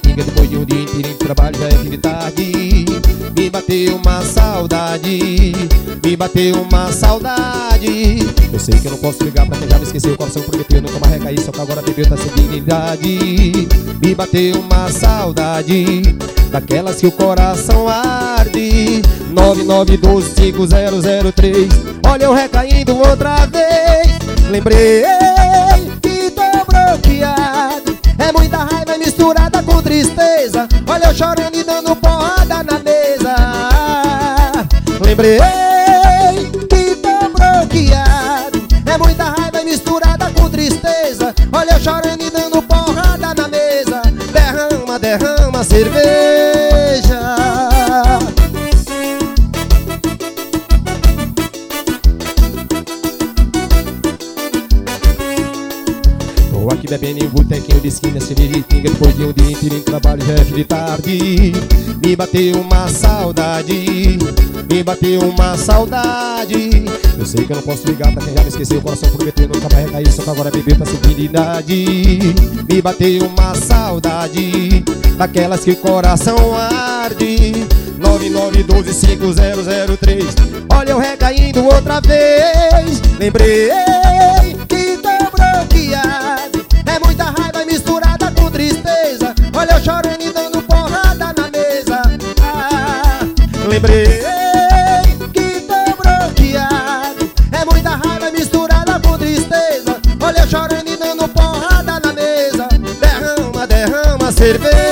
pinga depois de um dia inteirinho de trabalho, já é fim de tarde. Me bateu uma saudade, me bateu uma saudade. Eu sei que eu não posso ligar pra quem já me esqueceu. O coração prometeu nunca mais recair, só que agora bebeu, tá sem dignidade. Me bateu uma saudade, daquelas que o coração arde. 99125003. Olha eu recaindo outra vez. Lembrei que tô bloqueado. É muita raiva misturada com tristeza. Olha eu chorando e dando porrada na mesa. Lembrei que tô bloqueado. É muita raiva misturada com tristeza. Olha eu chorando e dando porrada na mesa. Derrama, derrama cerveja. Tô aqui bebendo em um botequinho de esquina, cerveja e pinga depois de um dia inteirinho de trabalho, já é fim de tarde. Me bateu uma saudade, me bateu uma saudade. Eu sei que eu não posso ligar pra quem já me esqueceu. O coração prometeu nunca vai recair, só que agora bebeu tá sem dignidade. Me bateu uma saudade, daquelas que o coração arde. 99125003. Olha eu recaindo outra vez. Lembrei que tô bloqueado. É muita raiva misturada com tristeza. Olha eu chorando e dando porrada na mesa. Lembrei que tô bloqueado. É muita raiva misturada com tristeza. Olha eu chorando e dando porrada na mesa. Derrama, derrama cerveja.